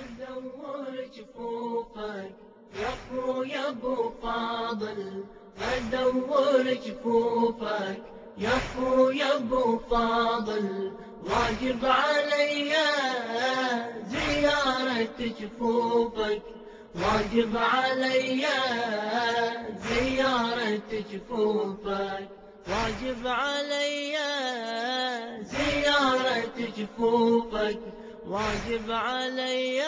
ادور جفوفك يا اخويا ابو فاضل، ادور جفوفك يا اخويا ابو فاضل، واجب علي زيارة جفوفك، واجب علي زيارة جفوفك، واجب علي زيارة جفوفك، واجب علي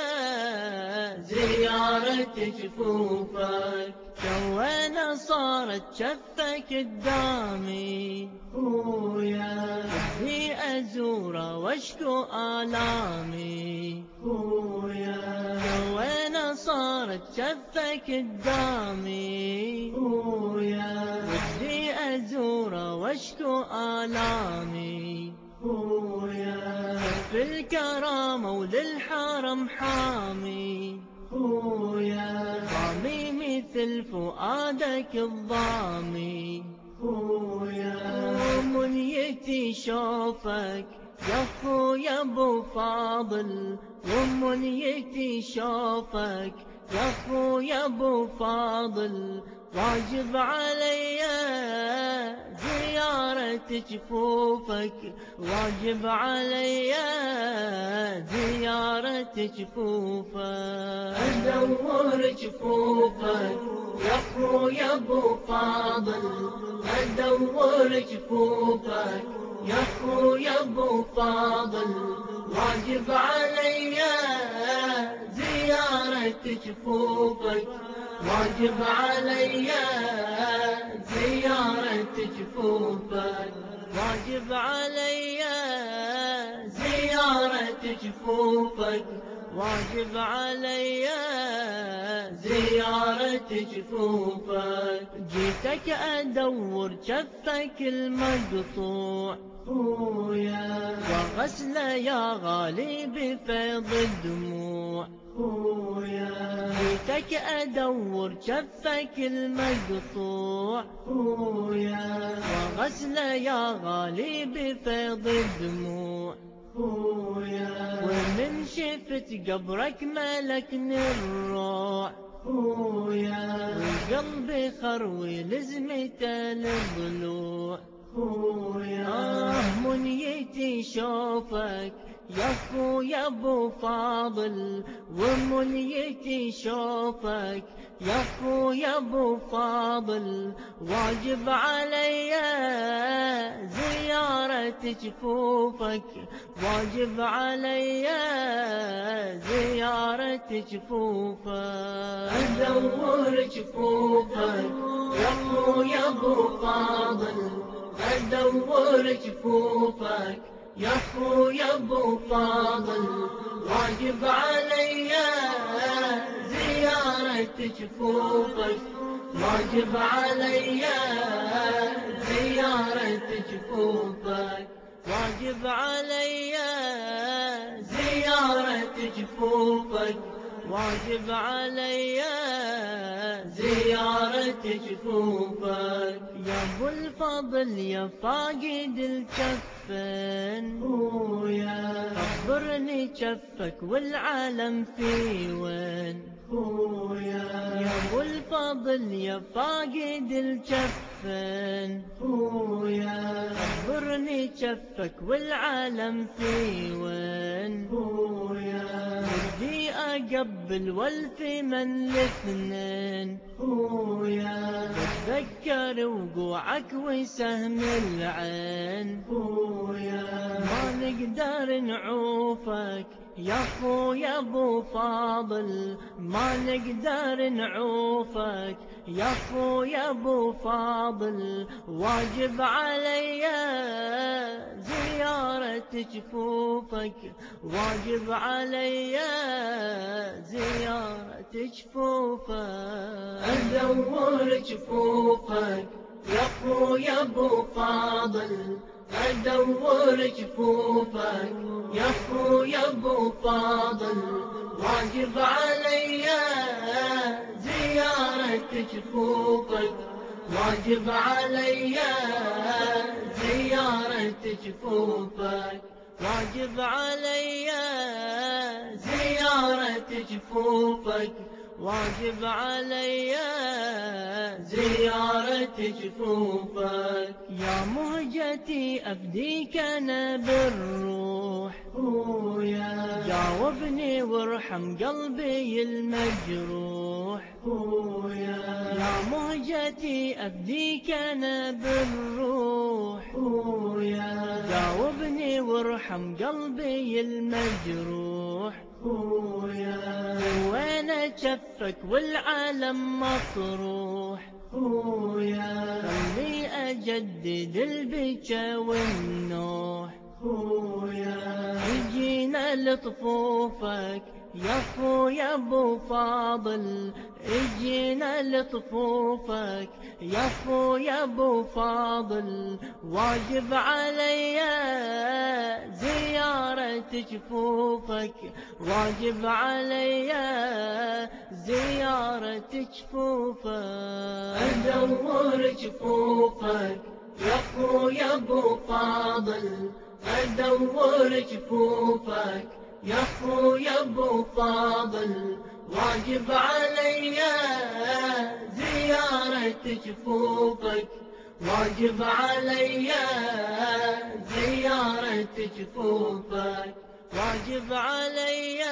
زيارة جفوفك. شوينا صارت شفك قدامي خويا، ودي ازوره واشكو آلامي خويا، شوينا صارت شفك قدامي خويا، ودي ازوره واشكو آلامي خويا، في الكرامة وللحرم حامي خويا، ضامي مثل فؤادك الضامي خويا، ومنيتي شوفك يا خويا ابو فاضل، ومنيتي شوفك يا خويا ابو فاضل، واجب علي زيارة جفوفك، واجب علي زيارة جفوفك. ادور جفوفك يا اخويا ابو فاضل، ادور جفوفك يا اخويا ابو فاضل، واجب علي زيارة جفوفك، واجب علي زيارة جفوفك، واجب علي زيارة جفوفك، واجب علي زيارة جفوفك. جيتك ادور جفك المقطوع خويا، وغسله يا غالي بفيض الدموع خويا، جيتك ادور جفك المقطوع خويا، وغسله يا غالي بفيض الدموع خويا، ومن شفت قبرك ملكني الروع خويا، وقلبي خروي لزمته للضلوع خويا، منيتي شوفك يا خويا ابو فاضل، ومنيتي شوفك يا خويا ابو فاضل، واجب علي زيارة جفوفك، واجب علي زيارة جفوفك. ادور جفوفك يا خويا ابو فاضل، ادور جفوفك يا خويا ابو فاضل، واجب علي زيارة جفوفك، واجب علي زيارة جفوفك، واجب علي زيارة جفوفك، واجب علي زيارة جفوفك. يا ابو الفضل يا فاقد الكفن خويا، خبرني كفك والعالم في وين خويا، يا ابو الفضل يا فاقد الكفن خويا، خبرني كفك والعالم في وين خويا، ودي اقبل والف من الاثنين خويا، اتذكر وقوعك وسهم العين خويا، ما نقدر نعوفك يا خويا ابو فاضل، ما نقدر نعوفك يا خويا ابو فاضل، واجب علي زيارة جفوفك، واجب علي زيارة جفوفك. ادور جفوفك يا خويا ابو فاضل، ادور جفوفك يا خويا ابو فاضل، واجب علي زيارة جفوفك، واجب علي زيارة جفوفك، واجب علي زيارة جفوفك واجب علي زيارة جفوفك. يا مهجتي أفديك أنا بالروح، خويا جاوبني وارحم قلبي المجروح. خويا يا مهجتي أفديك أنا بالروح، خويا جاوبني وارحم قلبي المجروح. خويا وين شفك والعالم مطروح، خويا خلي أجدد البكا والنوح. خويا اجينا لطفوفك يا اخويا ابو فاضل، اجينا لطفوفك يا اخويا ابو فاضل. واجب علي زيارة جفوفك، واجب علي زيارة جفوفك. أدور جفوفك يا خويا ابو فاضل، أدور جفوفك يا خويا ابو فاضل. واجب علي زيارة جفوفك، واجب علي زيارة جفوفك، واجب علي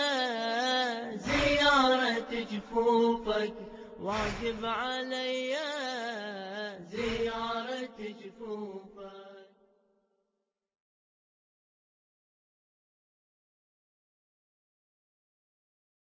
زيارة جفوفك، واجب علي زيارة جفوفك.